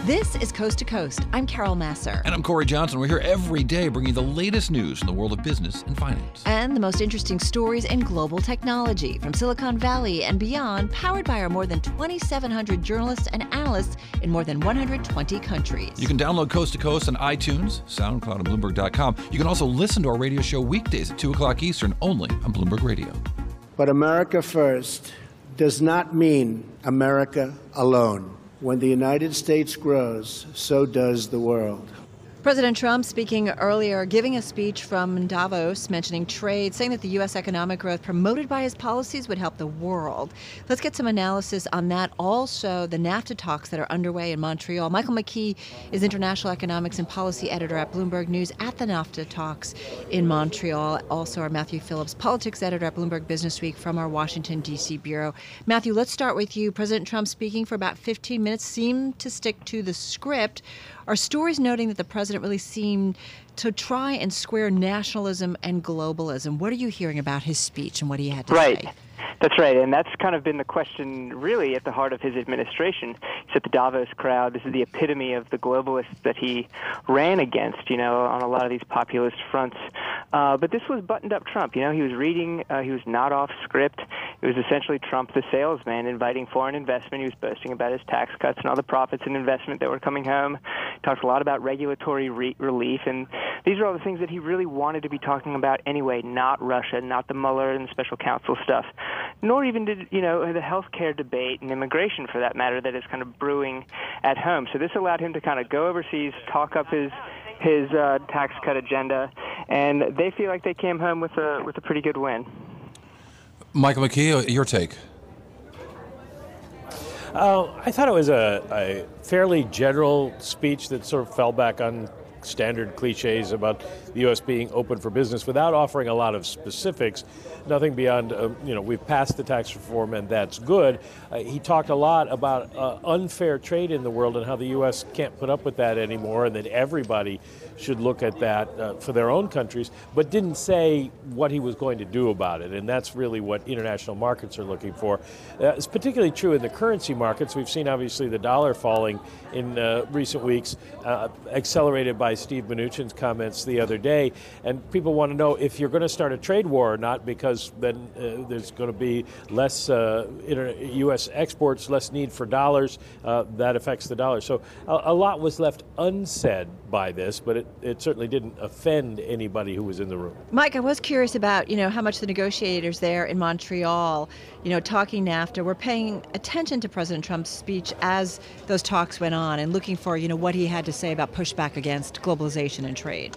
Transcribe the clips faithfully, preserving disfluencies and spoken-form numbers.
This is Coast to Coast. I'm Carol Masser. And I'm Corey Johnson. We're here every day bringing you the latest news in the world of business and finance. And the most interesting stories in global technology from Silicon Valley and beyond, powered by our more than twenty-seven hundred journalists and analysts in more than one hundred twenty countries. You can download Coast to Coast on iTunes, SoundCloud, and Bloomberg dot com. You can also listen to our radio show weekdays at two o'clock Eastern, only on Bloomberg Radio. But America first does not mean America alone. When the United States grows, so does the world. President Trump speaking earlier, giving a speech from Davos, mentioning trade, saying that the U S economic growth promoted by his policies would help the world. Let's get some analysis on that. Also, the NAFTA talks that are underway in Montreal. Michael McKee is international economics and policy editor at Bloomberg News at the NAFTA talks in Montreal. Also, our Matthew Phillips, politics editor at Bloomberg Business Week from our Washington, D C bureau. Matthew, let's start with you. President Trump speaking for about fifteen minutes seemed to stick to the script. Are stories noting that the president really seemed to try and square nationalism and globalism? What are you hearing about his speech and what he had to right. say? That's right, and that's kind of been the question really at the heart of his administration. He's at the Davos crowd. This is the epitome of the globalists that he ran against, you know, on a lot of these populist fronts. Uh, but this was buttoned-up Trump. You know, he was reading, uh, he was not off script. It was essentially Trump the salesman inviting foreign investment. He was boasting about his tax cuts and all the profits and investment that were coming home. He talked a lot about regulatory re- relief, and these are all the things that he really wanted to be talking about anyway, not Russia, not the Mueller and special counsel stuff, nor even did, you know, the health care debate and immigration, for that matter, that is kind of brewing at home. So this allowed him to kind of go overseas, talk up his his uh, tax cut agenda, and they feel like they came home with a with a pretty good win. Michael McKee, your take? Uh, I thought it was a, a fairly general speech that sort of fell back on standard cliches about the U S being open for business without offering a lot of specifics. Nothing beyond, uh, you know, we've passed the tax reform and that's good. Uh, he talked a lot about uh, unfair trade in the world and how the U S can't put up with that anymore and that everybody should look at that uh, for their own countries, but didn't say what he was going to do about it. And that's really what international markets are looking for. Uh, it's particularly true in the currency markets. We've seen, obviously, the dollar falling in uh, recent weeks, uh, accelerated by Steve Mnuchin's comments the other day. And people want to know if you're going to start a trade war or not, because then uh, there's going to be less uh, inter- U S exports, less need for dollars. Uh, that affects the dollar. So a, a lot was left unsaid by this, but it, it certainly didn't offend anybody who was in the room. Mike, I was curious about, you know, how much the negotiators there in Montreal, you know, talking NAFTA, were paying attention to President Trump's speech as those talks went on and looking for, you know, what he had to say about pushback against globalization and trade.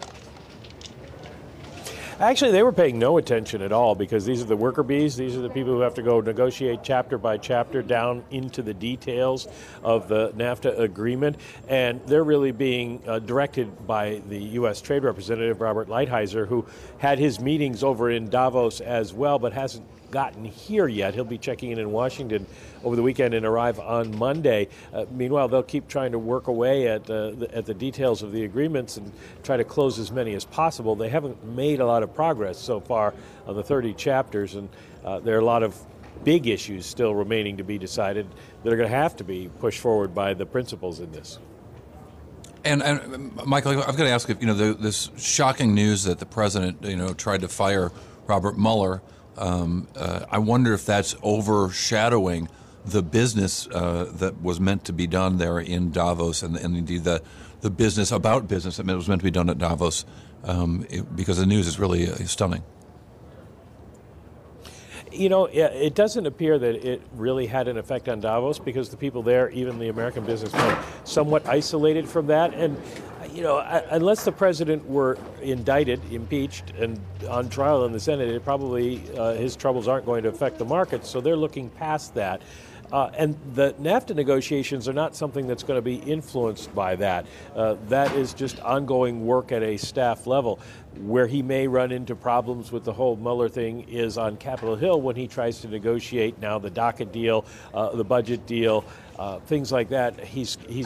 Actually, they were paying no attention at all, because these are the worker bees. These are the people who have to go negotiate chapter by chapter down into the details of the NAFTA agreement. And they're really being uh, directed by the U S Trade Representative, Robert Lighthizer, who had his meetings over in Davos as well, but hasn't gotten here yet. He'll be checking in in Washington over the weekend and arrive on Monday. Uh, meanwhile, they'll keep trying to work away at, uh, the, at the details of the agreements and try to close as many as possible. They haven't made a lot of progress so far on the thirty chapters, and uh, there are a lot of big issues still remaining to be decided that are going to have to be pushed forward by the principals in this. And, and Michael, I've got to ask if, you know, the, this shocking news that the president, you know, tried to fire Robert Mueller. Um, uh, I wonder if that's overshadowing the business uh, that was meant to be done there in Davos, and, and indeed the the business about business that was meant to be done at Davos, um, it, because the news is really uh, stunning. You know, it doesn't appear that it really had an effect on Davos, because the people there, even the American businessmen, somewhat isolated from that. And, you know, unless the president were indicted, impeached, and on trial in the Senate, it probably uh, his troubles aren't going to affect the markets. So they're looking past that. Uh, and the NAFTA negotiations are not something that's going to be influenced by that. Uh, that is just ongoing work at a staff level. Where he may run into problems with the whole Mueller thing is on Capitol Hill, when he tries to negotiate now the docket deal, uh, the budget deal, uh, things like that. He's he's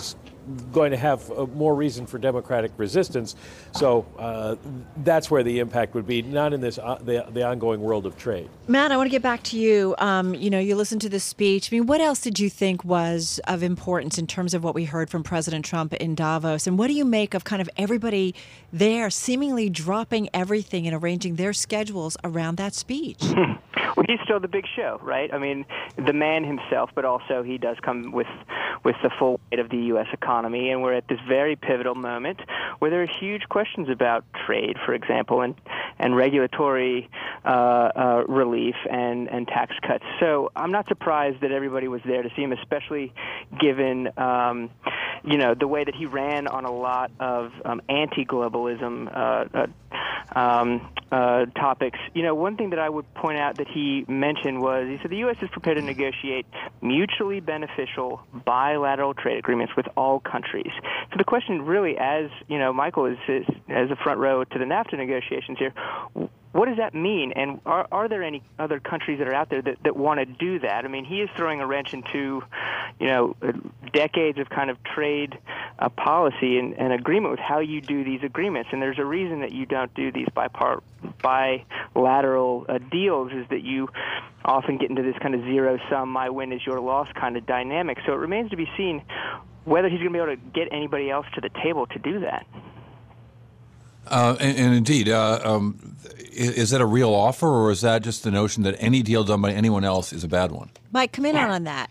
going to have uh, more reason for democratic resistance. So uh, that's where the impact would be, not in this uh, the, the ongoing world of trade. Matt, I want to get back to you. Um, you know, you listened to this speech. I mean, what else did you think was of importance in terms of what we heard from President Trump in Davos? And what do you make of kind of everybody there seemingly dropping everything and arranging their schedules around that speech? Well, he's still the big show, right? I mean, the man himself, but also he does come with with the full weight of the U S economy, and we're at this very pivotal moment where there are huge questions about trade, for example, and and regulatory uh, uh, relief and, and tax cuts. So I'm not surprised that everybody was there to see him, especially given, um, you know, the way that he ran on a lot of um, anti-globalism uh, uh, um, uh, topics. You know, one thing that I would point out that he mentioned was, he said the U S is prepared to negotiate mutually beneficial bilateral trade agreements with all countries. So the question really, as, you know, Michael is, is as a front row to the NAFTA negotiations here, what does that mean? And are, are there any other countries that are out there that, that want to do that? I mean, he is throwing a wrench into, you know, decades of kind of trade uh, policy and, and agreement with how you do these agreements. And there's a reason that you don't do these bipart, bilateral uh, deals, is that you often get into this kind of zero-sum, my win is your loss kind of dynamic. So it remains to be seen whether he's going to be able to get anybody else to the table to do that. Uh, and, and indeed, uh, um, is, is that a real offer, or is that just the notion that any deal done by anyone else is a bad one? Mike, come in on that.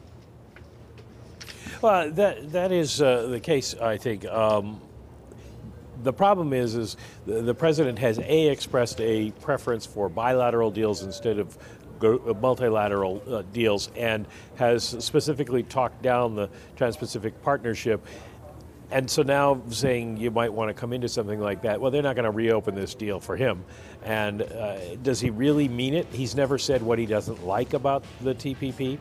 Well, that that is uh, the case, I think. Um, the problem is, is the, the president has a expressed a preference for bilateral deals instead of multilateral uh, deals, and has specifically talked down the Trans-Pacific Partnership. And so now saying you might want to come into something like that, well, they're not going to reopen this deal for him. And uh, does he really mean it? He's never said what he doesn't like about the T P P.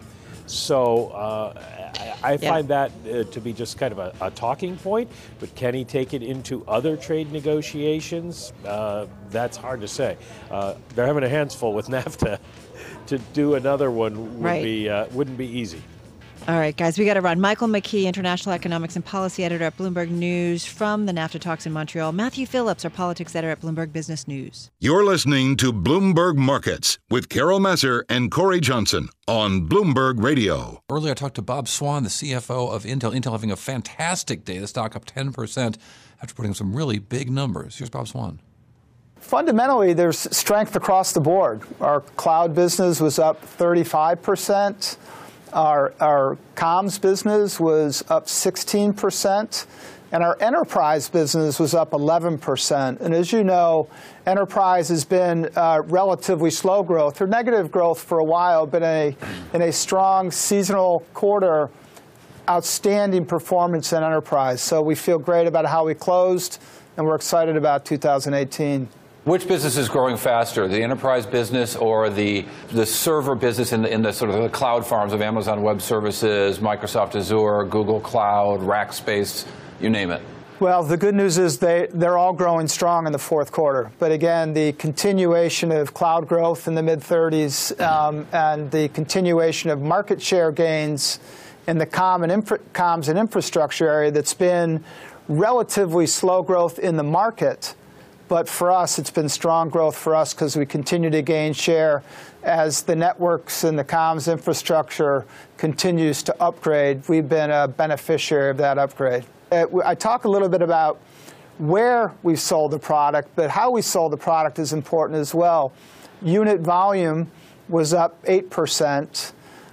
So uh, I, I find yeah. that uh, to be just kind of a, a talking point. But can he take it into other trade negotiations? Uh, that's hard to say. Uh, they're having a hands full with NAFTA. To do another one would right. be uh, wouldn't be easy. All right, guys, we got to run. Michael McKee, International Economics and Policy Editor at Bloomberg News from the NAFTA talks in Montreal. Matthew Phillips, our Politics Editor at Bloomberg Business News. You're listening to Bloomberg Markets with Carol Messer and Corey Johnson on Bloomberg Radio. Earlier, I talked to Bob Swan, the C F O of Intel. Intel having a fantastic day. The stock up ten percent after putting some really big numbers. Here's Bob Swan. Fundamentally, there's strength across the board. Our cloud business was up thirty-five percent. Our, our comms business was up sixteen percent, and our enterprise business was up eleven percent. And as you know, enterprise has been uh, relatively slow growth, or negative growth for a while, but in a, in a strong seasonal quarter, outstanding performance in enterprise. So we feel great about how we closed, and we're excited about two thousand eighteen. Which business is growing faster, the enterprise business or the the server business in the, in the sort of the cloud farms of Amazon Web Services, Microsoft Azure, Google Cloud, Rackspace, you name it? Well, the good news is they, they're all growing strong in the fourth quarter. But again, the continuation of cloud growth in the mid thirties um, and the continuation of market share gains in the comm and infra, comms and infrastructure area that's been relatively slow growth in the market. But for us, it's been strong growth for us because we continue to gain share as the networks and the comms infrastructure continues to upgrade. We've been a beneficiary of that upgrade. I talk a little bit about where we've sold the product, but how we sold the product is important as well. Unit volume was up eight percent.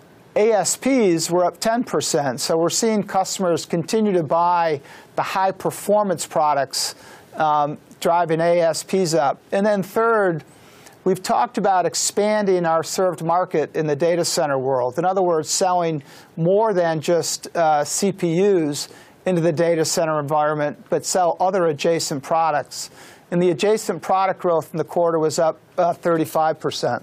A S Ps were up ten percent. So we're seeing customers continue to buy the high-performance products, um, driving A S Ps up. And then third, we've talked about expanding our served market in the data center world. In other words, selling more than just uh, C P Us into the data center environment, but sell other adjacent products. And the adjacent product growth in the quarter was up uh, thirty-five percent.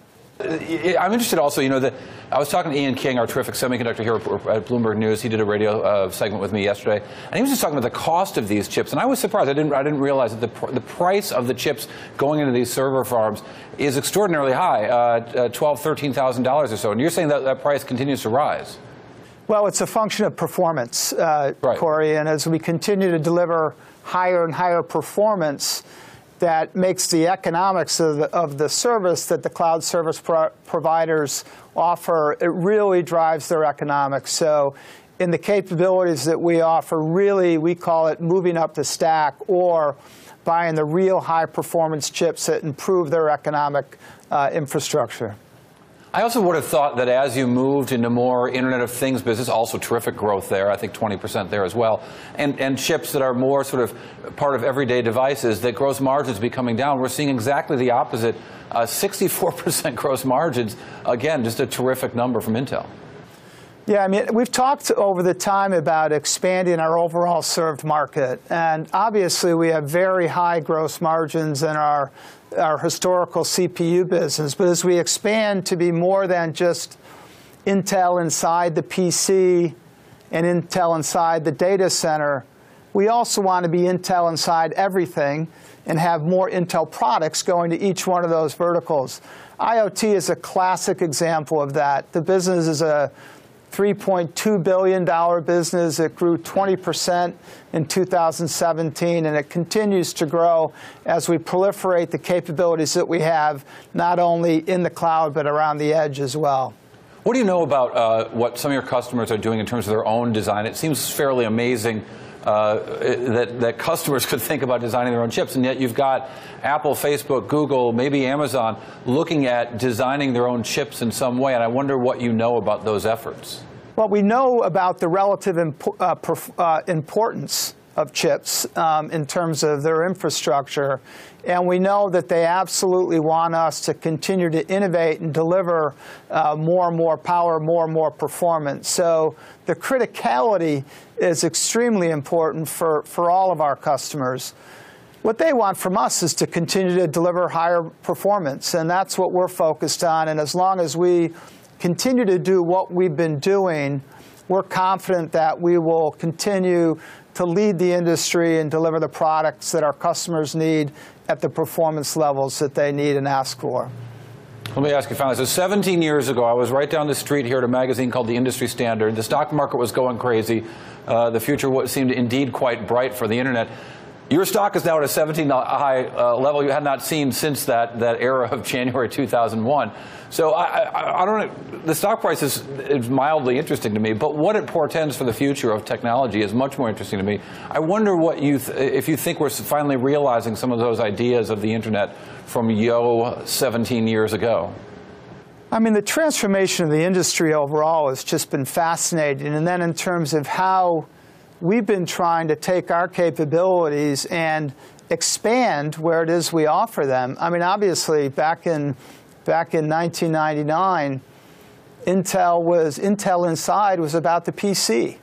I'm interested also, you know, that I was talking to Ian King, our terrific semiconductor here at Bloomberg News. He did a radio uh, segment with me yesterday, and he was just talking about the cost of these chips. And I was surprised. I didn't, I didn't realize that the, pr the price of the chips going into these server farms is extraordinarily high, uh, uh, twelve thousand, thirteen thousand dollars or so. And you're saying that that price continues to rise. Well, it's a function of performance, uh, right. Corey, and as we continue to deliver higher and higher performance, that makes the economics of the, of the service that the cloud service pro providers offer, it really drives their economics. So in the capabilities that we offer, really, we call it moving up the stack or buying the real high-performance chips that improve their economic uh, infrastructure. I also would have thought that as you moved into more Internet of Things business, also terrific growth there, I think twenty percent there as well, and, and chips that are more sort of part of everyday devices, that gross margins be coming down. We're seeing exactly the opposite, uh, sixty-four percent gross margins. Again, just a terrific number from Intel. Yeah, I mean, we've talked over the time about expanding our overall served market, and obviously we have very high gross margins in our our historical C P U business, but as we expand to be more than just Intel inside the P C and Intel inside the data center, we also want to be Intel inside everything and have more Intel products going to each one of those verticals. IoT is a classic example of that. The business is a three point two billion dollar business. It grew twenty percent in two thousand seventeen, and it continues to grow as we proliferate the capabilities that we have, not only in the cloud, but around the edge as well. What do you know about uh, what some of your customers are doing in terms of their own design? It seems fairly amazing uh, that, that customers could think about designing their own chips, and yet you've got Apple, Facebook, Google, maybe Amazon looking at designing their own chips in some way, and I wonder what you know about those efforts. Well, we know about the relative impo uh, perf uh, importance of chips um, in terms of their infrastructure, and we know that they absolutely want us to continue to innovate and deliver uh, more and more power, more and more performance. So the criticality is extremely important for, for all of our customers. What they want from us is to continue to deliver higher performance, and that's what we're focused on. And as long as we continue to do what we've been doing, we're confident that we will continue to lead the industry and deliver the products that our customers need at the performance levels that they need and ask for. Let me ask you finally. So seventeen years ago, I was right down the street here at a magazine called The Industry Standard. The stock market was going crazy. Uh, the future seemed indeed quite bright for the Internet. Your stock is now at a seventeen high uh, level you had not seen since that, that era of January two thousand one. So I, I, I don't know, the stock price is, is mildly interesting to me, but what it portends for the future of technology is much more interesting to me. I wonder what you th if you think we're finally realizing some of those ideas of the Internet from Yo seventeen years ago. I mean, the transformation of the industry overall has just been fascinating. And then in terms of how we've been trying to take our capabilities and expand where it is we offer them. I mean, obviously, back in back in nineteen ninety-nine, Intel was Intel Inside was about the P C.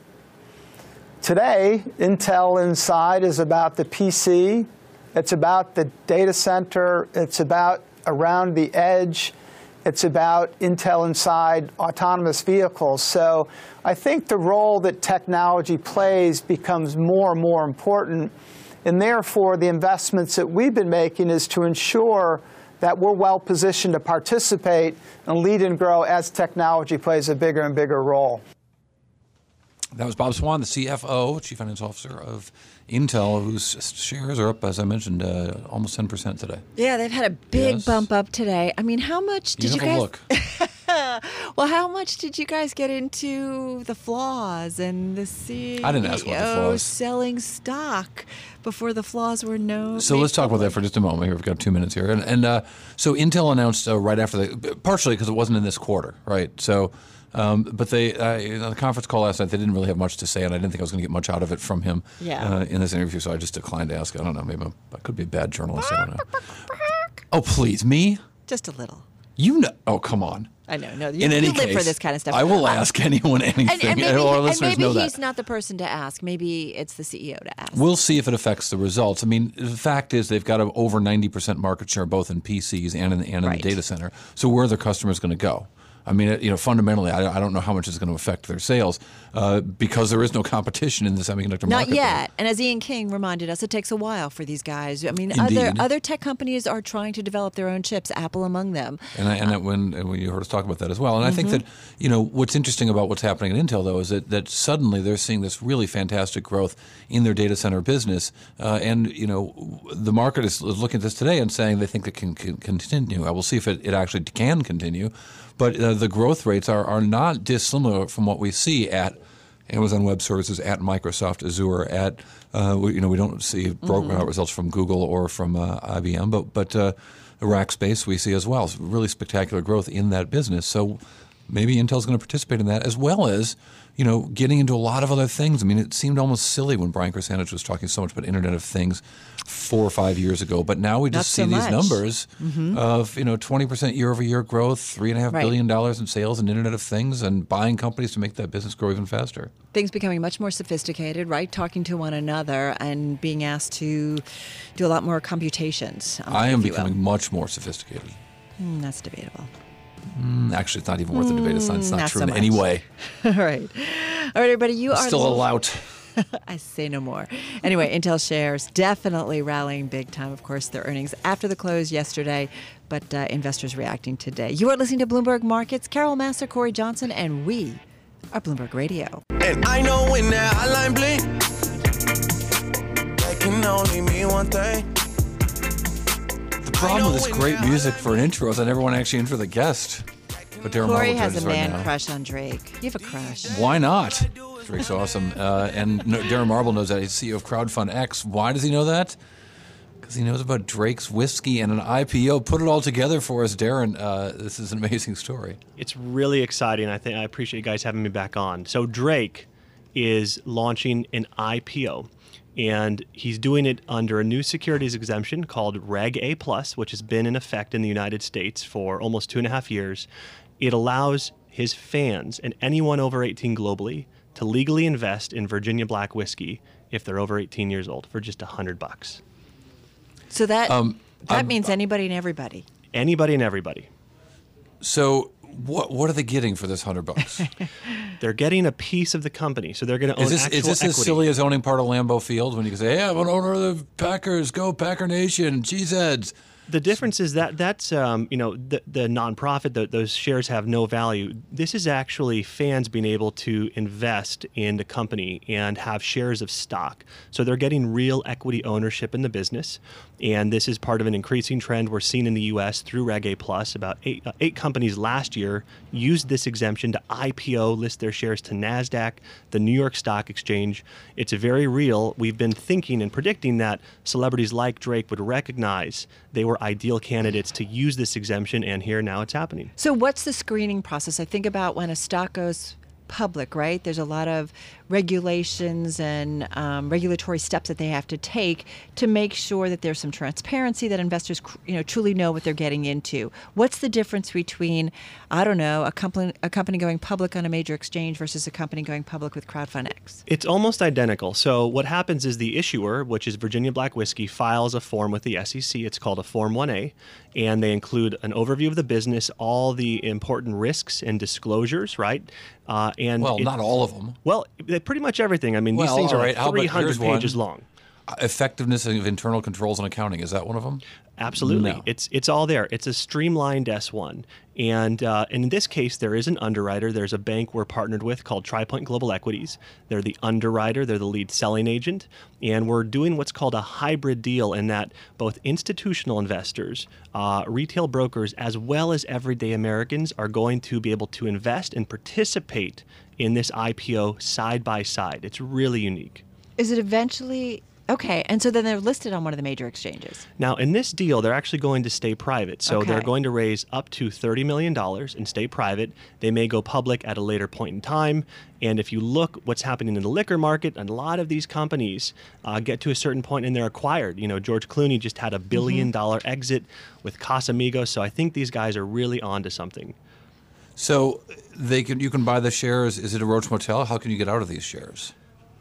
Today, Intel Inside is about the P C. It's about the data center. It's about around the edge. It's about Intel Inside autonomous vehicles. So I think the role that technology plays becomes more and more important. And therefore, the investments that we've been making is to ensure that we're well positioned to participate and lead and grow as technology plays a bigger and bigger role. That was Bob Swan, the C F O, Chief Financial Officer of Intel, whose shares are up, as I mentioned, uh, almost ten percent today. Yeah, they've had a big Yes. bump up today. I mean, how much did You you, have a guys? look. Well, how much did you guys get into the flaws and the C E O I didn't ask about the flaws. selling stock before the flaws were known? So let's talk about that for just a moment. Here, we've got two minutes here, and, and uh, so Intel announced uh, right after the, partially because it wasn't in this quarter, right? So, um, but they uh, on the conference call last night, they didn't really have much to say, and I didn't think I was going to get much out of it from him Yeah. uh, in this interview. So I just declined to ask. I don't know. Maybe I'm, I could be a bad journalist. I don't know. Oh, please, me? Just a little. You know? Oh, come on. I know. No, you, In any you live case, for this kind of stuff. I will Um, ask anyone anything. And, and maybe, All our and listeners maybe know he's that. not the person to ask. Maybe it's the C E O to ask. We'll see if it affects the results. I mean, the fact is they've got a, over ninety percent market share both in P Cs and in, and in Right. the data center. So where are their customers going to go? I mean, you know, fundamentally, I, I don't know how much it's going to affect their sales uh, because there is no competition in the semiconductor Not market. Not yet. And as Ian King reminded us, it takes a while for these guys. I mean, Indeed. other other tech companies are trying to develop their own chips, Apple among them. And, I, and that when, and when you heard us talk about that as well. And I Mm-hmm. think that, you know, what's interesting about what's happening at Intel, though, is that, that suddenly they're seeing this really fantastic growth in their data center business. Uh, and, you know, the market is looking at this today and saying they think it can, can continue. I will see if it, it actually can continue. But uh, the growth rates are, are not dissimilar from what we see at Amazon Web Services, at Microsoft Azure, at uh, we, you know we don't see broken Mm-hmm. out results from Google or from uh, I B M, but but uh, Rackspace we see as well. It's really spectacular growth in that business. So maybe Intel's going to participate in that, as well as you know getting into a lot of other things. I mean, it seemed almost silly when Brian Krzanich was talking so much about Internet of Things four or five years ago, but now we just Not see so these much. numbers Mm-hmm. of you know twenty percent year over year growth, three and a half Right. billion dollars in sales and Internet of Things, and buying companies to make that business grow even faster. Things becoming much more sophisticated, right? Talking to one another and being asked to do a lot more computations. um, I am if you will. becoming much more sophisticated. Mm, that's debatable. Mm, Actually, it's not even worth the debate. It's not, it's not, not true so in much. any way. All right. All right, everybody, you It's are still a lo- lout. I say no more. Anyway, Intel shares definitely rallying big time. Of course, their earnings after the close yesterday, but uh, investors reacting today. You are listening to Bloomberg Markets. Carol Massar, Corey Johnson, and we are Bloomberg Radio. And I know when that hotline blink, that can only mean one thing. The problem with this great music for an intro is I never want to actually intro the guest. But Darren Corey Marble has joins a us man right now. crush on Drake. You have a crush. Why not? Drake's awesome. Uh, and no, Darren Marble knows that. He's C E O of Crowdfund X. Why does he know that? Because he knows about Drake's whiskey and an I P O. Put it all together for us, Darren. Uh, this is an amazing story. It's really exciting. I think I appreciate you guys having me back on. So Drake is launching an I P O, and he's doing it under a new securities exemption called Reg A plus, which has been in effect in the United States for almost two and a half years. It allows his fans and anyone over eighteen globally to legally invest in Virginia Black whiskey if they're over eighteen years old for just a hundred bucks. So that Um, that I'm- means anybody and everybody. Anybody and everybody. So what what are they getting for this hundred bucks? They're getting a piece of the company, so they're going to own Is this actual is this equity. as silly as owning part of Lambeau Field when you can say, "Hey, I'm an owner of the Packers. Go Packer Nation, cheeseheads." The difference is that that's um, you know the the nonprofit, the, those shares have no value. This is actually fans being able to invest in the company and have shares of stock. So they're getting real equity ownership in the business, and this is part of an increasing trend we're seeing in the U S through Reg A plus. About eight uh, eight companies last year used this exemption to I P O, list their shares to NASDAQ, the New York Stock Exchange. It's very real. We've been thinking and predicting that celebrities like Drake would recognize they were ideal candidates to use this exemption, and here now it's happening. So what's the screening process? I think about when a stock goes public, right? There's a lot of regulations and um, regulatory steps that they have to take to make sure that there's some transparency, that investors, you know, truly know what they're getting into. What's the difference between, I don't know, a company a company going public on a major exchange versus a company going public with Crowdfund X? It's almost identical. So what happens is the issuer, which is Virginia Black Whiskey, files a form with the S E C. It's called a Form one A, and they include an overview of the business, all the important risks and disclosures, right? Uh, and Well, it- not all of them. Well, they- pretty much everything. I mean, Well, these things all are right, how like about- three hundred here's one. pages long. Effectiveness of internal controls and accounting, is that one of them? Absolutely, No. it's it's all there. It's a streamlined S one, and uh, and in this case, there is an underwriter. There's a bank we're partnered with called TriPoint Global Equities. They're the underwriter. They're the lead selling agent, and we're doing what's called a hybrid deal in that both institutional investors, uh, retail brokers, as well as everyday Americans are going to be able to invest and participate in this I P O side by side. It's really unique. Is it eventually okay? And so then they're listed on one of the major exchanges. Now, in this deal, they're actually going to stay private. So they're Okay. going to raise up to thirty million dollars and stay private. They may go public at a later point in time. And if you look what's happening in the liquor market, a lot of these companies uh, get to a certain point and they're acquired. You know, George Clooney just had a billion dollar exit with Casamigos. So I think these guys are really onto something. So they can you can buy the shares. Is it a Roach Motel? How can you get out of these shares?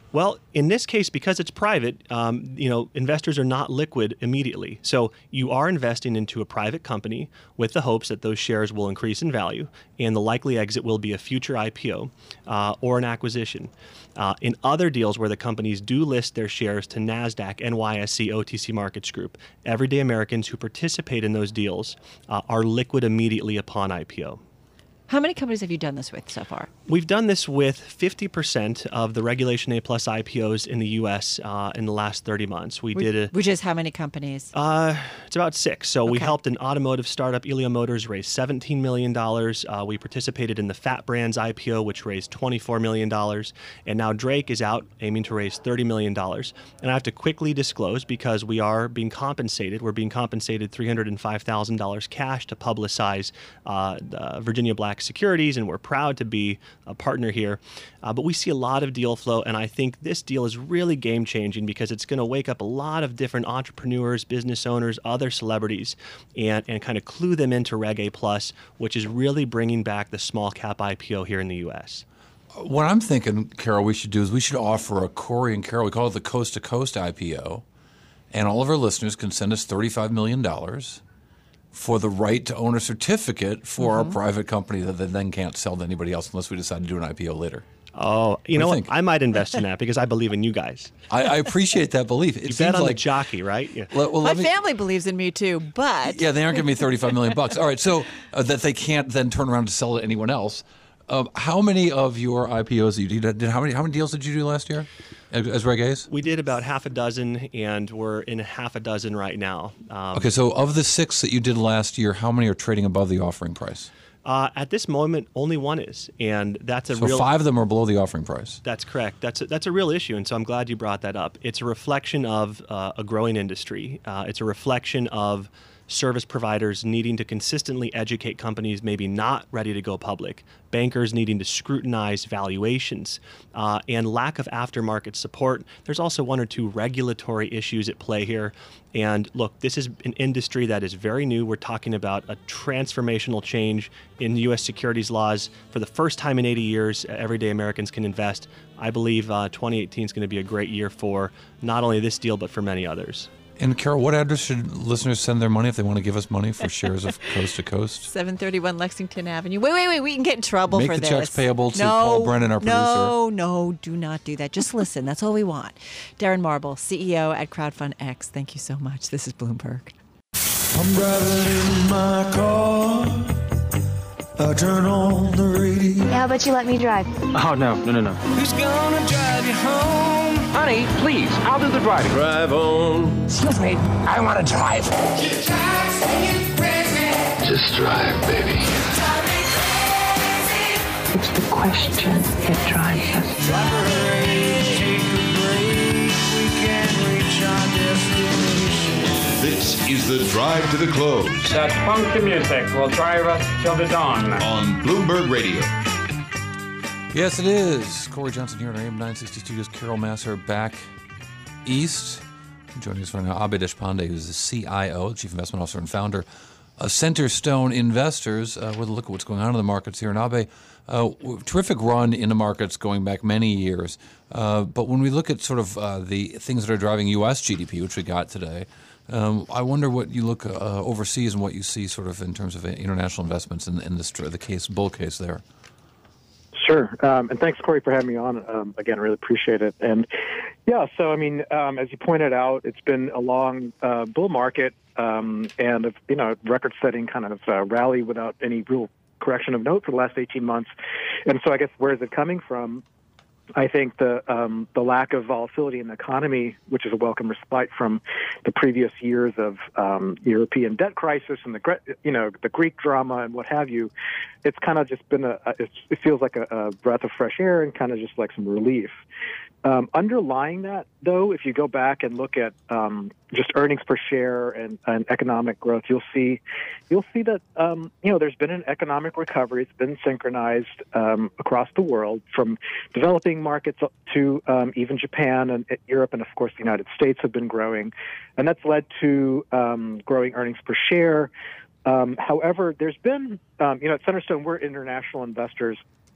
Well, in this case, because it's private, um, you know, investors are not liquid immediately. So you are investing into a private company with the hopes that those shares will increase in value, and the likely exit will be a future I P O uh, or an acquisition. Uh, in other deals where the companies do list their shares to NASDAQ, N Y S E, O T C Markets Group, everyday Americans who participate in those deals uh, are liquid immediately upon I P O. How many companies have you done this with so far? We've done this with fifty percent of the Regulation A plus I P Os in the U S uh, in the last thirty months. We which, did a, which is how many companies? Uh, it's about six. So okay. we helped an automotive startup, Elio Motors, raise seventeen million dollars. Uh, we participated in the Fat Brands I P O, which raised twenty-four million dollars. And now Drake is out aiming to raise thirty million dollars. And I have to quickly disclose, because we are being compensated, we're being compensated three hundred five thousand dollars cash to publicize uh, uh, Virginia Black Securities, and we're proud to be a partner here. Uh, but we see a lot of deal flow, and I think this deal is really game-changing because it's going to wake up a lot of different entrepreneurs, business owners, other celebrities, and, and kind of clue them into Reg A plus, which is really bringing back the small cap I P O here in the U S. What I'm thinking, Carol, we should do is we should offer a Corey and Carol, we call it the Coast to Coast I P O, and all of our listeners can send us thirty-five million dollars for the right to own a certificate for mm-hmm. our private company that they then can't sell to anybody else unless we decide to do an I P O later. Oh, you what know what? I might invest in that because I believe in you guys. I, I appreciate that belief. It you seems bet on like, the jockey, right? Yeah. Well, well, My me, family believes in me too, but yeah, they aren't giving me thirty-five million bucks. All right, so uh, that they can't then turn around to sell to anyone else. Um, how many of your I P Os you did? How many how many deals did you do last year as Reg A's? We did about half a dozen, and we're in half a dozen right now. Um, okay, so of the six that you did last year, how many are trading above the offering price? Uh, at this moment, only one is, and that's a so real. So five of them are below the offering price. That's correct. That's a, that's a real issue, and so I'm glad you brought that up. It's a reflection of uh, a growing industry. Uh, it's a reflection of service providers needing to consistently educate companies maybe not ready to go public, bankers needing to scrutinize valuations, uh, and lack of aftermarket support. There's also one or two regulatory issues at play here. And look, this is an industry that is very new. We're talking about a transformational change in U S securities laws. For the first time in eighty years, everyday Americans can invest. I believe uh, twenty eighteen is going to be a great year for not only this deal, but for many others. And Carol, what address should listeners send their money if they want to give us money for shares of Coast to Coast? seven thirty-one Lexington Avenue. Wait, wait, wait. We can get in trouble Make for the this. checks payable to no, Paul Brennan, our producer. No, no, do not do that. Just listen. That's all we want. Darren Marble, C E O at Crowdfund X. Thank you so much. This is Bloomberg. I'm driving in my car. I turn on the radio. Yeah, how about you let me drive? Oh, no, no, no, no. Who's gonna drive you home? Honey, please, I'll do the driving. Drive on. Excuse me, I want to drive. Just drive, baby. It's the question that drives us. Drive a race, take a break. We can reach our destination. This is the Drive to the Close. That funky music will drive us till the dawn. On Bloomberg Radio. Yes, it is. Corey Johnson here at A M nine sixty Studios. Carol Massar back east. Joining us right now, Abhay Deshpande, who's the C I O, Chief Investment Officer and founder of Centerstone Investors, uh, with a look at what's going on in the markets here. And Abhay, uh, terrific run in the markets going back many years. Uh, but when we look at sort of uh, the things that are driving U S G D P, which we got today, um, I wonder what you look uh, overseas and what you see sort of in terms of international investments in, in this, the case, bull case there. Sure. Um, and thanks, Corey, for having me on. Um, again, really appreciate it. And yeah, so, I mean, um, as you pointed out, it's been a long uh, bull market um, and, a, you know, record-setting kind of uh, rally without any real correction of note for the last eighteen months. And so I guess where is it coming from? I think the um, the lack of volatility in the economy, which is a welcome respite from the previous years of um, European debt crisis and the you know the Greek drama and what have you, it's kind of just been a it feels like a, a breath of fresh air and kind of just like some relief. Um, underlying that, though, if you go back and look at um, just earnings per share and, and economic growth, you'll see you'll see that um, you know there's been an economic recovery. It's been synchronized um, across the world, from developing markets to um, even Japan and Europe, and of course the United States have been growing, and that's led to um, growing earnings per share. Um, however, there's been um, you know at Centerstone we're international investors.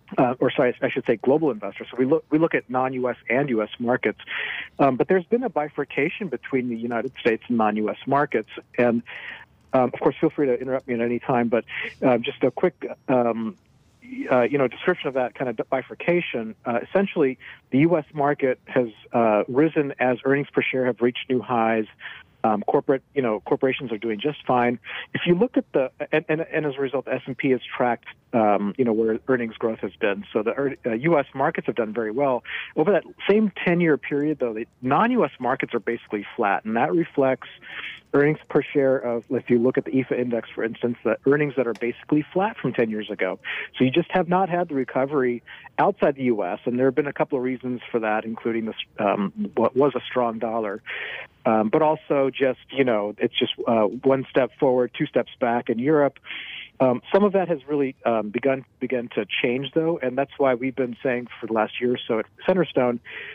Uh, or sorry, I should say global investors. So we look we look at non-U S and U S markets, um, but there's been a bifurcation between the United States and non-U S markets. And um, of course, feel free to interrupt me at any time. But uh, just a quick, um, uh, you know, description of that kind of bifurcation. Uh, essentially, the U S market has uh, risen as earnings per share have reached new highs. Um, corporate, you know, corporations are doing just fine. If you look at the, and, and, and as a result, the S and P has tracked, um, you know, where earnings growth has been. So the uh, U S markets have done very well. Over that same ten-year period, though, the non-U S markets are basically flat, and that reflects earnings per share of, if you look at the E F A index, for instance, the earnings that are basically flat from ten years ago. So you just have not had the recovery outside the U S, and there have been a couple of reasons for that, including this, um, what was a strong dollar. Um, but also just, you know, it's just uh, one step forward, two steps back in Europe. Um, some of that has really um, begun begun to change, though, and that's why we've been saying for the last year or so at Centerstone,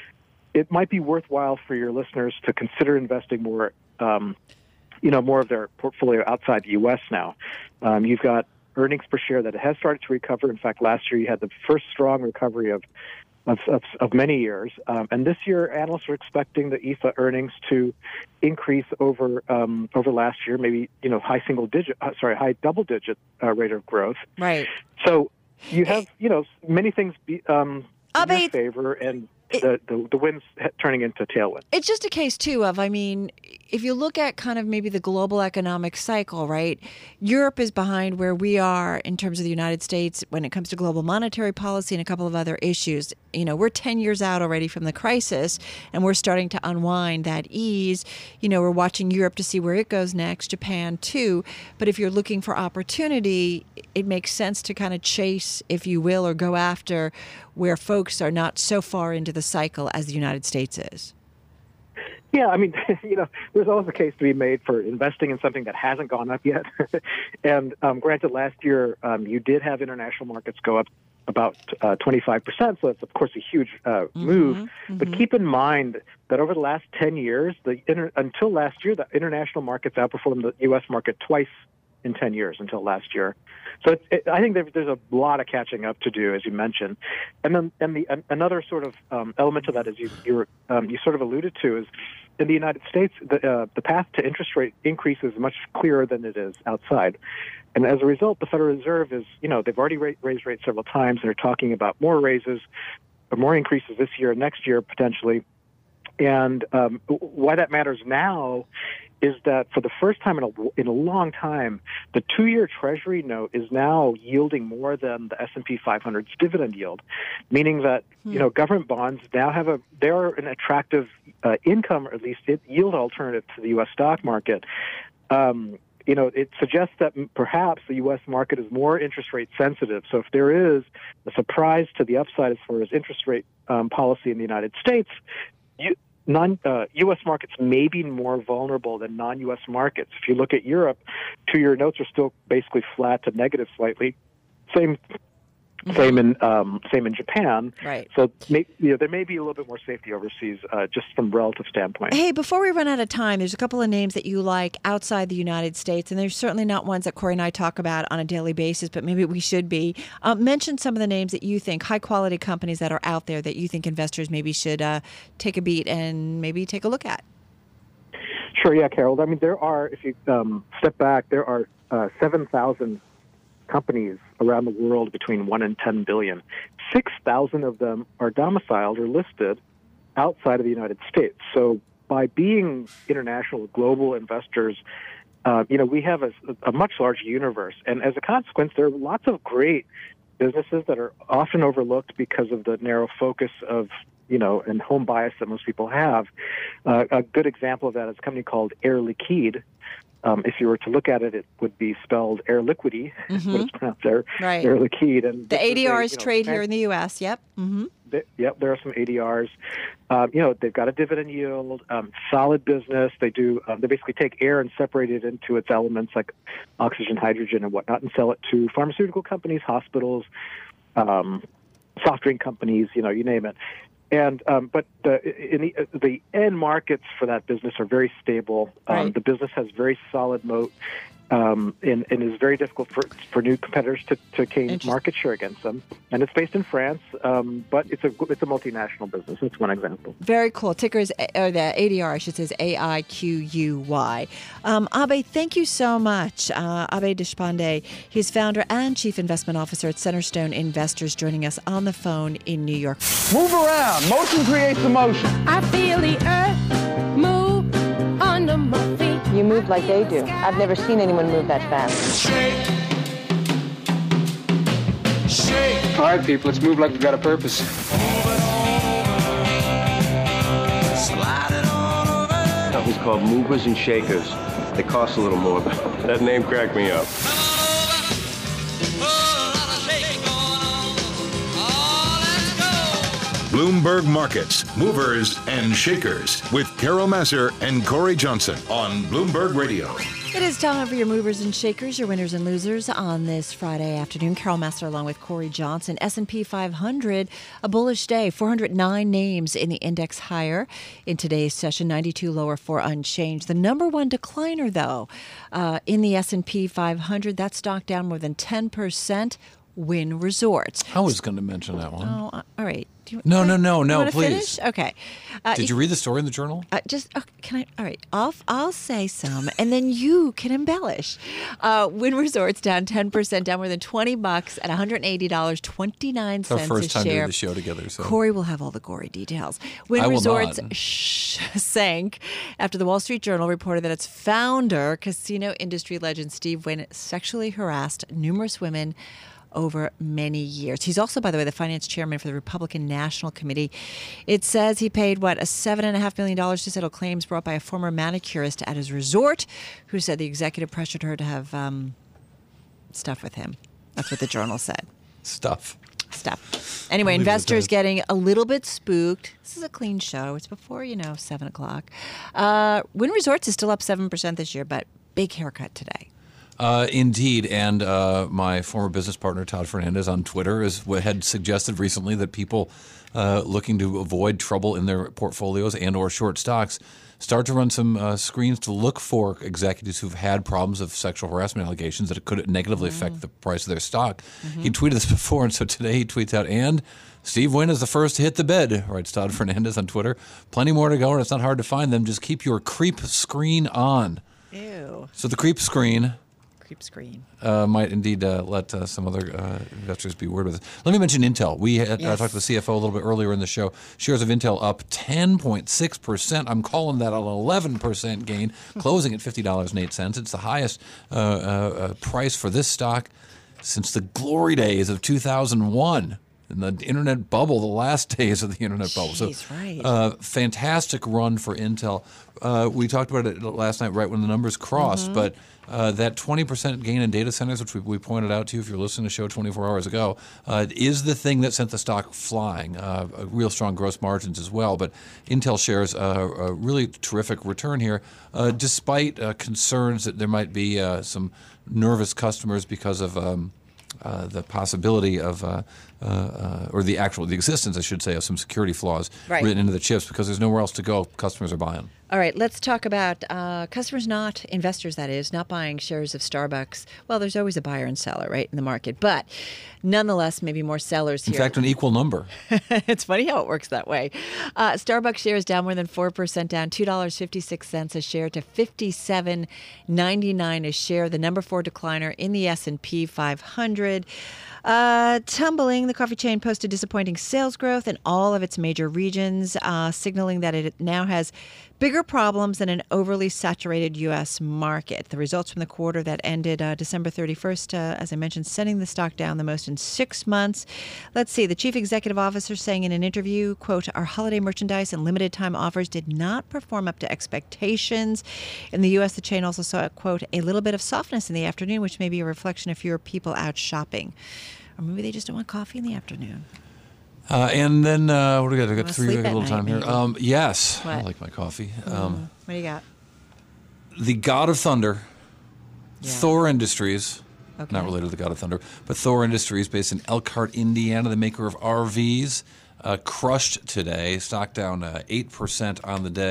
it might be worthwhile for your listeners to consider investing more, um, you know, more of their portfolio outside the U S now. Um, you've got earnings per share that has started to recover. In fact, last year you had the first strong recovery of Of, of, of many years. Um, and this year, analysts are expecting the E F A earnings to increase over um, over last year, maybe, you know, high single digit, uh, sorry, high double digit uh, rate of growth. Right. So you have, you know, many things be, um, in your favor, and the, the, the wind's turning into tailwind. It's just a case, too, of, I mean, if you look at kind of maybe the global economic cycle, right, Europe is behind where we are in terms of the United States when it comes to global monetary policy and a couple of other issues. You know, we're ten years out already from the crisis, and we're starting to unwind that ease. You know, we're watching Europe to see where it goes next, Japan, too. But if you're looking for opportunity, it makes sense to kind of chase, if you will, or go after where folks are not so far into the cycle as the United States is. Yeah, I mean, you know, there's always a case to be made for investing in something that hasn't gone up yet. and um, granted, last year um, you did have international markets go up about uh, twenty-five percent, so it's, of course, a huge uh, Mm-hmm, move. mm-hmm. But keep in mind that over the last ten years, the inter- until last year, the international markets outperformed the U S market twice in ten years until last year. So it, it, I think there, there's a lot of catching up to do, as you mentioned. And then and the, an, another sort of um, element to that, as you you, um, you sort of alluded to, is in the United States, the, uh, the path to interest rate increase is much clearer than it is outside. And as a result, the Federal Reserve is, you know, they've already ra- raised rates several times, and they're talking about more raises, or more increases this year and next year, potentially. And um, why that matters now is that for the first time in a, in a long time, the two-year Treasury note is now yielding more than the S and P five hundred's dividend yield, meaning that hmm. you know government bonds now have a they're an attractive uh, income, or at least yield alternative to the U S stock market. Um, you know, it suggests that perhaps the U S market is more interest rate sensitive. So if there is a surprise to the upside as far as interest rate um, policy in the United States, you, non, uh, U S markets may be more vulnerable than non-U S markets. If you look at Europe, two-year notes are still basically flat to negative slightly. Same. Mm-hmm. Same in um, same in Japan. Right. So may, you know, there may be a little bit more safety overseas, uh, just from a relative standpoint. Hey, before we run out of time, there's a couple of names that you like outside the United States, and there's certainly not ones that Corey and I talk about on a daily basis, but maybe we should be. Uh, mention some of the names that you think, high-quality companies that are out there that you think investors maybe should uh, take a beat and maybe take a look at. Sure, yeah, Carol. I mean, there are, if you um, step back, there are uh, seven thousand companies around the world between one and ten billion. six thousand of them are domiciled or listed outside of the United States. So by being international, global investors, uh, you know, we have a, a much larger universe. And as a consequence, there are lots of great businesses that are often overlooked because of the narrow focus of, you know, and home bias that most people have. Uh, a good example of that is a company called Air Liquide. Um, if you were to look at it, it would be spelled Air Liquide, mm-hmm. what it's pronounced there, right. Air Liquide. And the A D Rs you know, trade here in the U S, yep. Mm-hmm. They, yep, there are some A D Rs. Um, you know, they've got a dividend yield, um, solid business. They do. Um, they basically take air and separate it into its elements like oxygen, hydrogen, and whatnot, and sell it to pharmaceutical companies, hospitals, um, soft drink companies. You know, you name it. And um, but the in the, the end markets for that business are very stable. Um, right. The business has very solid moat, Um, and, and is very difficult for, for new competitors to, to gain market share against them. And it's based in France, um, but it's a it's a multinational business. That's one example. Very cool. Ticker is, or the A D R, I should say, is A I Q U Y. Um, Abe, thank you so much. Uh, Abe Deshpande, he's founder and chief investment officer at Centerstone Investors, joining us on the phone in New York. Move around. Motion creates emotion. I feel the earth move under my feet. You move like they do. I've never seen anyone move that fast. Shake. Shake. All right, people, let's move like we've got a purpose. Company's called Movers and Shakers. They cost a little more, but that name cracked me up. Bloomberg Markets, Movers and Shakers with Carol Massar and Corey Johnson on Bloomberg Radio. It is time for your movers and shakers, your winners and losers on this Friday afternoon. Carol Massar along with Corey Johnson. S and P five hundred, a bullish day. four hundred nine names in the index higher in today's session, ninety-two lower for unchanged. The number one decliner, though, uh, in the S and P five hundred, that stock down more than ten percent. Wynn Resorts. I was going to mention that one. Oh, all right. Do you, no, no, no, you no, want to please. Finish? Okay. Uh, Did you read the story in the Journal? Uh, just uh, can I? All right. I'll I'll say some, and then you can embellish. Uh, Wynn Resorts down ten percent, down more than twenty bucks at one hundred eighty dollars twenty nine cents a share. It's our first time doing the show together. So Corey will have all the gory details. Wynn I will Resorts not. Sh- sank after the Wall Street Journal reported that its founder, casino industry legend Steve Wynn, sexually harassed numerous women over many years. He's also, by the way, the finance chairman for the Republican National Committee. It says he paid, what, a seven point five million dollars to settle claims brought by a former manicurist at his resort who said the executive pressured her to have um, stuff with him. That's what the Journal said. Stuff. Stuff. Anyway, I'll leave it at investors that. getting a little bit spooked. This is a clean show. It's before, you know, seven o'clock. Uh, Wynn Resorts is still up seven percent this year, but big haircut today. Uh, indeed, and uh, my former business partner Todd Fernandez on Twitter is, had suggested recently that people uh, looking to avoid trouble in their portfolios and or short stocks start to run some uh, screens to look for executives who've had problems of sexual harassment allegations that could negatively Mm. affect the price of their stock. Mm-hmm. He tweeted this before, and so today he tweets out, and Steve Wynn is the first to hit the bed, writes Todd Fernandez on Twitter. Plenty more to go, and it's not hard to find them. Just keep your creep screen on. Ew. So the creep screen... Creep screen. Uh, might indeed uh, let uh, some other uh, investors be worried with this. Let me mention Intel. We had Yes. uh, talked to the C F O a little bit earlier in the show. Shares of Intel up ten point six percent. I'm calling that an eleven percent gain, closing at fifty dollars and eight cents. It's the highest uh, uh, uh, price for this stock since the glory days of two thousand one. In the internet bubble, the last days of the internet bubble. Jeez, so, right. uh, fantastic run for Intel. Uh, we talked about it last night, right when the numbers crossed, Mhm. but uh, that twenty percent gain in data centers, which we, we pointed out to you if you're listening to the show twenty-four hours ago, uh, is the thing that sent the stock flying. Uh, a real strong gross margins as well, but Intel shares uh, a really terrific return here, uh, despite uh, concerns that there might be uh, some nervous customers because of um, uh, the possibility of, uh, uh, uh, or the actual, the existence, I should say, of some security flaws Right. written into the chips because there's nowhere else to go. Customers are buying. All right, let's talk about uh, customers, not investors, that is, not buying shares of Starbucks. Well, there's always a buyer and seller, right, in the market. But nonetheless, maybe more sellers In here. fact, an equal number. It's funny how it works that way. Uh, Starbucks shares down more than four percent, down two dollars and fifty-six cents a share to fifty-seven ninety-nine a share, the number four decliner in the S and P five hundred. Uh, tumbling, the coffee chain posted disappointing sales growth in all of its major regions, uh, signaling that it now has bigger problems than an overly saturated U S market. The results from the quarter that ended uh, December thirty-first, uh, as I mentioned, sending the stock down the most in six months. Let's see. The chief executive officer saying in an interview, quote, "Our holiday merchandise and limited time offers did not perform up to expectations." In the U S, the chain also saw, quote, "a little bit of softness in the afternoon, which may be a reflection of fewer people out shopping." Or maybe they just don't want coffee in the afternoon. Uh, and then, uh, what do we got? We got Wanna three, sleep we got a at little time night, here. maybe. Um, yes, I What? like my coffee. Mm, Um, what do you got? the God of Thunder, Yeah. Thor Industries, Okay. not related to the God of Thunder, but Thor Industries, based in Elkhart, Indiana, the maker of R Vs, uh, crushed today. Stock down uh, eight percent on the day.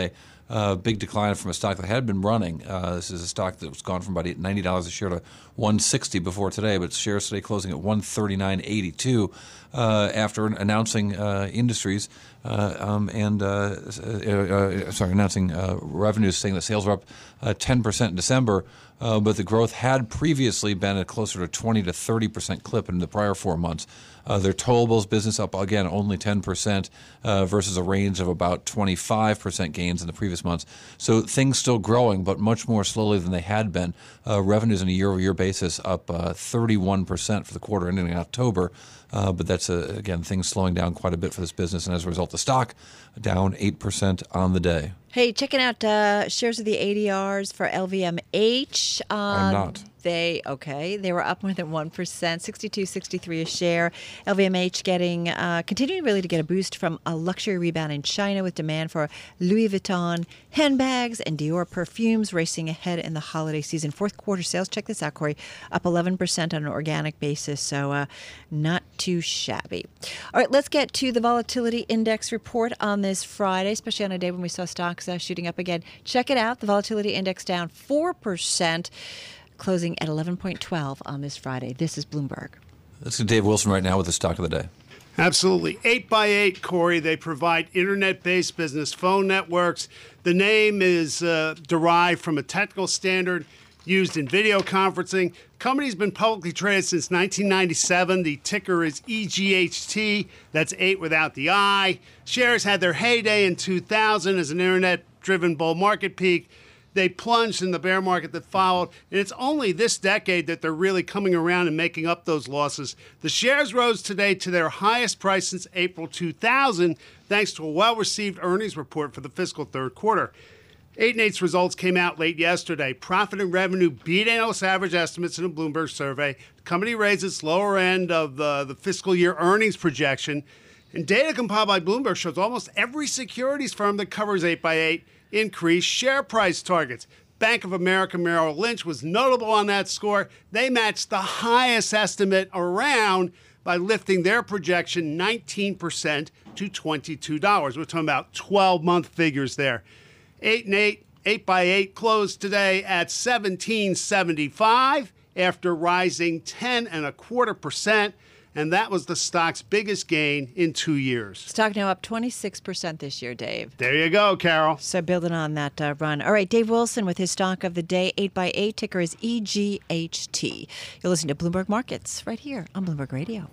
Uh, big decline from a stock that had been running. Uh, this is a stock that was gone from about ninety dollars a share to one sixty before today, but shares today closing at one thirty-nine eighty-two uh, after announcing uh, industries uh, um, and uh, uh, uh, sorry, announcing uh, revenues, saying that sales were up uh, ten percent in December. Uh, but the growth had previously been at closer to twenty to thirty percent clip in the prior four months. Uh, their towables business up, again, only ten percent uh, versus a range of about twenty-five percent gains in the previous months. So things still growing, but much more slowly than they had been. Uh, revenues on a year-over-year basis up uh, thirty-one percent for the quarter ending in October. Uh, but that's, uh, again, things slowing down quite a bit for this business. And as a result, the stock down eight percent on the day. Hey, checking out uh, shares of the A D Rs for L V M H. Uh, I'm not. They, okay, they were up more than one percent, sixty-two sixty-three a share. L V M H getting, uh, continuing really to get a boost from a luxury rebound in China with demand for Louis Vuitton handbags and Dior perfumes racing ahead in the holiday season. Fourth quarter sales, check this out, Corey, up eleven percent on an organic basis, so uh, not too shabby. All right, let's get to the volatility index report on this Friday, especially on a day when we saw stocks uh, shooting up again. Check it out. The volatility index down four percent. Closing at eleven point one two on this Friday. This is Bloomberg. Let's get Dave Wilson right now with the stock of the day. Absolutely. eight by eight, Corey. They provide internet-based business phone networks. The name is uh, derived from a technical standard used in video conferencing. The company's been publicly traded since nineteen ninety-seven. The ticker is E G H T. That's eight without the I. Shares had their heyday in two thousand as an internet-driven bull market peak. They plunged in the bear market that followed, and it's only this decade that they're really coming around and making up those losses. The shares rose today to their highest price since April two thousand, thanks to a well-received earnings report for the fiscal third quarter. eight and eight's results came out late yesterday. Profit and revenue beat analyst average estimates in a Bloomberg survey. The company raised its lower end of the, the fiscal year earnings projection. And data compiled by Bloomberg shows almost every securities firm that covers eight by eight increased share price targets. Bank of America Merrill Lynch was notable on that score. They matched the highest estimate around by lifting their projection nineteen percent to twenty-two dollars. We're talking about twelve-month figures there. eight and eight, eight by eight closed today at seventeen seventy-five after rising ten and a quarter percent. And that was the stock's biggest gain in two years. Stock now up twenty-six percent this year, Dave. There you go, Carol. So building on that uh, run. All right, Dave Wilson with his stock of the day, eight by eight, ticker is E G H T. You're listening to Bloomberg Markets right here on Bloomberg Radio.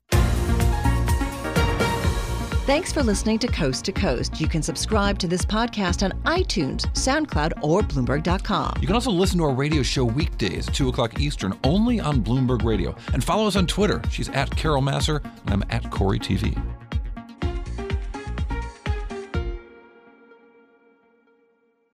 Thanks for listening to Coast to Coast. You can subscribe to this podcast on iTunes, SoundCloud, or Bloomberg dot com. You can also listen to our radio show weekdays at two o'clock Eastern only on Bloomberg Radio. And follow us on Twitter. She's at Carol Masser, and I'm at Corey T V.